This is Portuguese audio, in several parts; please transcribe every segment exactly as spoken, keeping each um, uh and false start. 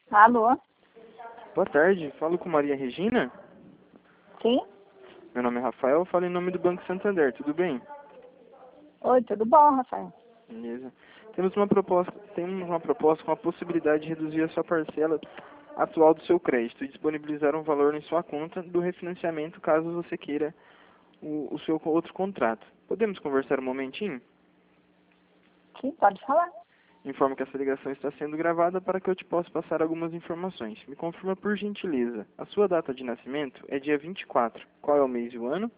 Alô? Boa tarde, falo com Maria Regina? Sim? Meu nome é Rafael, falo em nome do Banco Santander, tudo bem? Oi, tudo bom, Rafael? Beleza. Temos uma proposta, temos uma proposta com a possibilidade de reduzir a sua parcela atual do seu crédito e disponibilizar um valor em sua conta do refinanciamento caso você queira o, o seu outro contrato. Podemos conversar um momentinho? Sim, pode falar. Informo que essa ligação está sendo gravada para que eu te possa passar algumas informações. Me confirma por gentileza. A sua data de nascimento é dia vinte e quatro. Qual é o mês e o ano?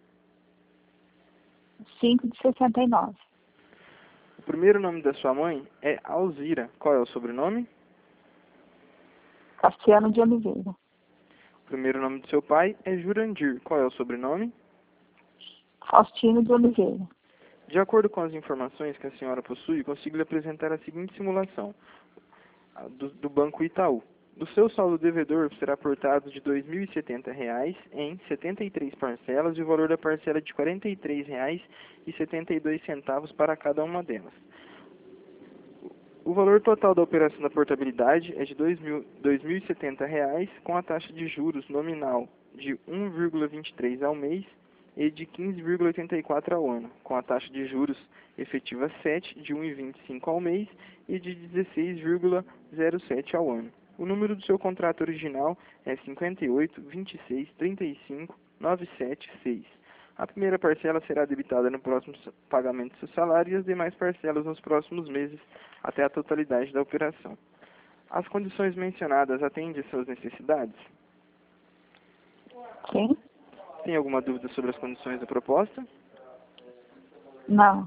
cinco de sessenta e nove. O primeiro nome da sua mãe é Alzira. Qual é o sobrenome? Cassiano de Oliveira. O primeiro nome do seu pai é Jurandir. Qual é o sobrenome? Faustino de Oliveira. De acordo com as informações que a senhora possui, consigo lhe apresentar a seguinte simulação a do, do Banco Itaú. Do seu saldo devedor será aportado de dois mil e setenta reais em setenta e três parcelas e o valor da parcela é de quarenta e três reais e setenta e dois centavos para cada uma delas. O valor total da operação da portabilidade é de dois mil e setenta reais, com a taxa de juros nominal de um vírgula vinte e três ao mês e de quinze vírgula oitenta e quatro ao ano, com a taxa de juros efetiva sete de um vírgula vinte e cinco ao mês e de dezesseis vírgula zero sete ao ano. O número do seu contrato original é cinquenta e oito, vinte e seis, trinta e cinco, novecentos e setenta e seis. A primeira parcela será debitada no próximo pagamento do seu salário e as demais parcelas nos próximos meses, até a totalidade da operação. As condições mencionadas atendem às suas necessidades? Sim? Tem alguma dúvida sobre as condições da proposta? Não.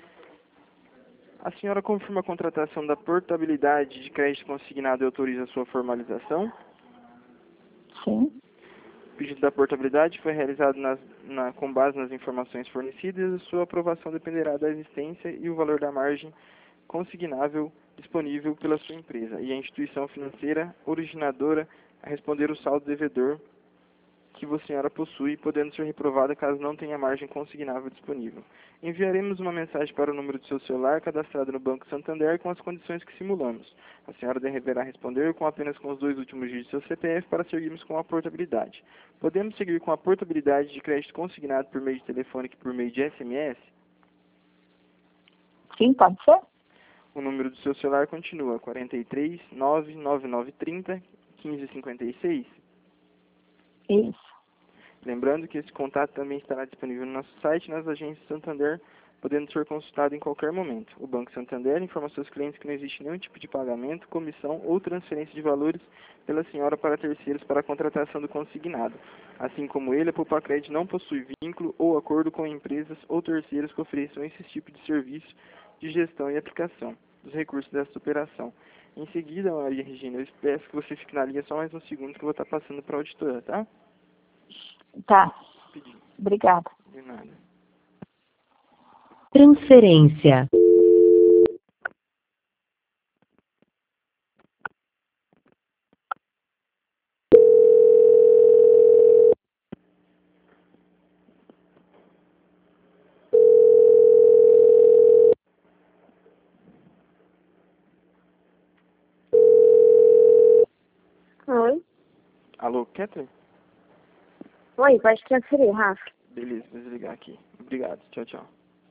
A senhora confirma a contratação da portabilidade de crédito consignado e autoriza a sua formalização? Sim? O pedido da portabilidade foi realizado nas, na, com base nas informações fornecidas e sua aprovação dependerá da existência e o valor da margem consignável disponível pela sua empresa e a instituição financeira originadora a responder o saldo devedor que a senhora possui, podendo ser reprovada caso não tenha margem consignável disponível. Enviaremos uma mensagem para o número do seu celular cadastrado no Banco Santander com as condições que simulamos. A senhora deverá responder com apenas com os dois últimos dígitos do seu C P F para seguirmos com a portabilidade. Podemos seguir com a portabilidade de crédito consignado por meio de telefone e por meio de S M S? Sim, pode ser? O número do seu celular continua quarenta e três, nove nove nove trinta, quinze cinquenta e seis. Isso. Lembrando que esse contato também estará disponível no nosso site e nas agências Santander, podendo ser consultado em qualquer momento. O Banco Santander informa seus clientes que não existe nenhum tipo de pagamento, comissão ou transferência de valores pela senhora para terceiros para a contratação do consignado. Assim como ele, a Poupa-Cred não possui vínculo ou acordo com empresas ou terceiros que ofereçam esse tipo de serviço de gestão e aplicação dos recursos dessa operação. Em seguida, Maria Regina, eu peço que você fique na linha só mais um segundo que eu vou estar passando para a auditora, tá? Tá. Pedi. Obrigada. De nada. Transferência. Oi. Alô, Kathleen? Oi, pode transferir, Rafa. Beleza, vou desligar aqui. Obrigado, tchau, tchau.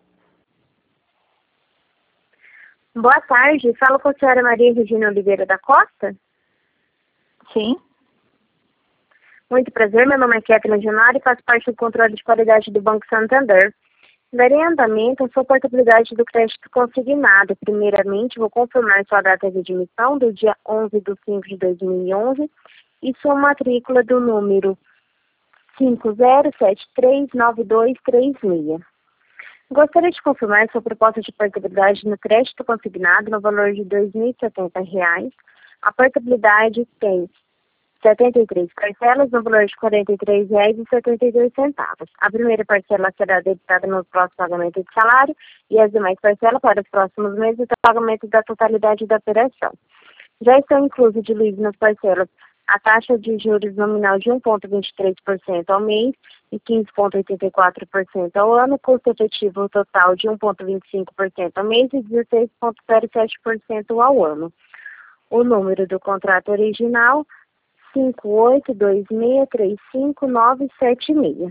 Boa tarde, falo com a senhora Maria Regina Oliveira da Costa. Sim? Muito prazer, meu nome é Kathleen Genaro e faço parte do controle de qualidade do Banco Santander. Darei andamento à sua portabilidade do crédito consignado. Primeiramente, vou confirmar sua data de admissão do dia onze de cinco de dois mil e onze e sua matrícula do número cinco zero sete três nove dois três seis. Gostaria de confirmar sua proposta de portabilidade no crédito consignado no valor de dois mil e setenta reais. A portabilidade tem setenta e três parcelas no valor de quarenta e três reais e setenta e dois centavos. A primeira parcela será debitada no próximo pagamento de salário e as demais parcelas para os próximos meses do pagamento da totalidade da operação. Já estão inclusos diluídos nas parcelas a taxa de juros nominal de um vírgula vinte e três por cento ao mês e quinze vírgula oitenta e quatro por cento ao ano, custo efetivo total de um vírgula vinte e cinco por cento ao mês e dezesseis vírgula zero sete por cento ao ano. O número do contrato original, cinco oito dois seis três cinco nove sete seis.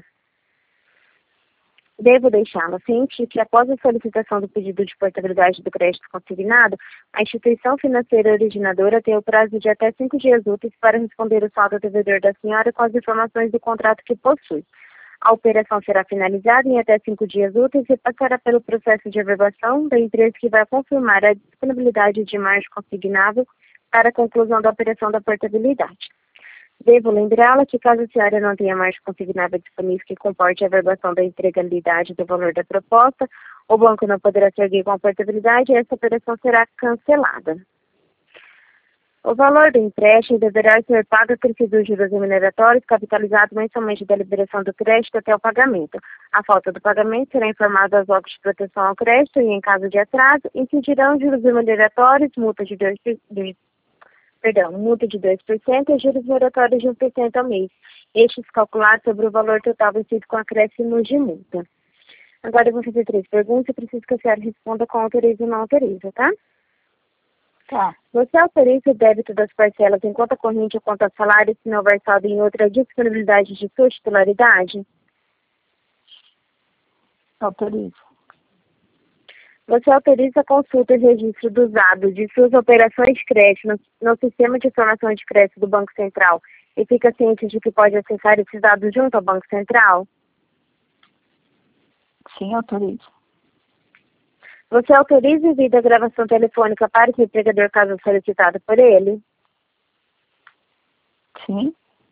Devo deixá-la ciente que, após a solicitação do pedido de portabilidade do crédito consignado, a instituição financeira originadora tem o prazo de até cinco dias úteis para responder o saldo devedor da senhora com as informações do contrato que possui. A operação será finalizada em até cinco dias úteis e passará pelo processo de averbação da empresa que vai confirmar a disponibilidade de margem consignável para a conclusão da operação da portabilidade. Devo lembrá-la que, caso a senhora não tenha margem consignável disponível que comporte a averbação da integralidade do valor da proposta, o banco não poderá seguir com a portabilidade e essa operação será cancelada. O valor do empréstimo deverá ser pago a partir dos juros remuneratórios capitalizados mensalmente da liberação do crédito até o pagamento. A falta do pagamento será informada aos órgãos de proteção ao crédito e, em caso de atraso, incidirão juros remuneratórios, multa de dois por cento, perdão, multa de dois por cento e juros moratórios de um por cento ao mês. Estes calculados sobre o valor total vencido com acréscimos de multa. Agora eu vou fazer três perguntas e preciso que a senhora responda com autoriza ou não autoriza, tá? Tá. Você autoriza o débito das parcelas em conta corrente ou conta salário se não houver saldo em outra disponibilidade de sua titularidade? Autorizo. Você autoriza a consulta e registro dos dados de suas operações de crédito no, no sistema de informação de crédito do Banco Central e fica ciente de que pode acessar esses dados junto ao Banco Central? Sim, autorizo. Você autoriza o envio da gravação telefônica para o empregador caso solicitado por ele? Sim.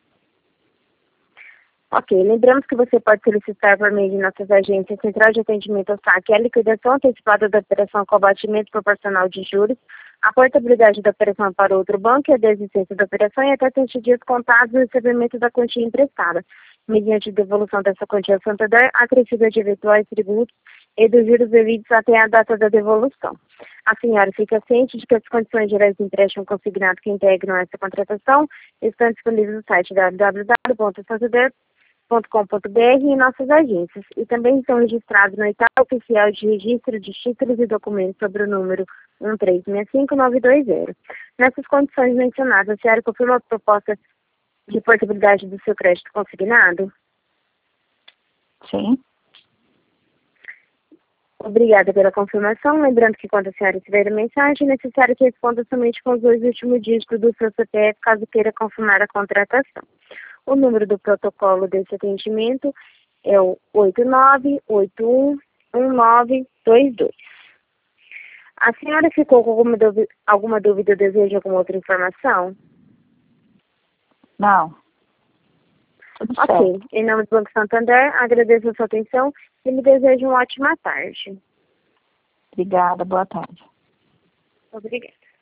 Ok, lembramos que você pode solicitar por meio de nossas agências Central de Atendimento ao Saque a liquidação antecipada da operação com abatimento proporcional de juros, a portabilidade da operação para outro banco e a desistência da operação e até trinta dias contados do recebimento da quantia emprestada, mediante devolução dessa quantia ao Santander, acrescida de eventuais tributos e dos juros devidos até a data da devolução. A senhora fica ciente de que as condições gerais do empréstimo consignado que integram essa contratação estão disponíveis no site w w w ponto santander ponto com ponto b r e em nossas agências, e também estão registrados no edital oficial de registro de títulos e documentos sobre o número um três seis cinco nove dois zero. Nessas condições mencionadas, a senhora confirma a proposta de portabilidade do seu crédito consignado? Sim. Obrigada pela confirmação. Lembrando que quando a senhora receber a mensagem, é necessário que responda somente com os dois últimos dígitos do seu C P F, caso queira confirmar a contratação. O número do protocolo desse atendimento é o oito nove oito um um nove dois dois. A senhora ficou com alguma dúvida, alguma dúvida ou deseja alguma outra informação? Não. Tudo Ok. certo. Em nome do Banco Santander, agradeço a sua atenção e lhe desejo uma ótima tarde. Obrigada, boa tarde. Obrigada.